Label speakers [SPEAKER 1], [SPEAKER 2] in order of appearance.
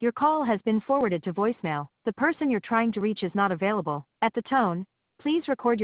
[SPEAKER 1] Your call has been forwarded to voicemail. The person you're trying to reach is not available. At the tone, please record your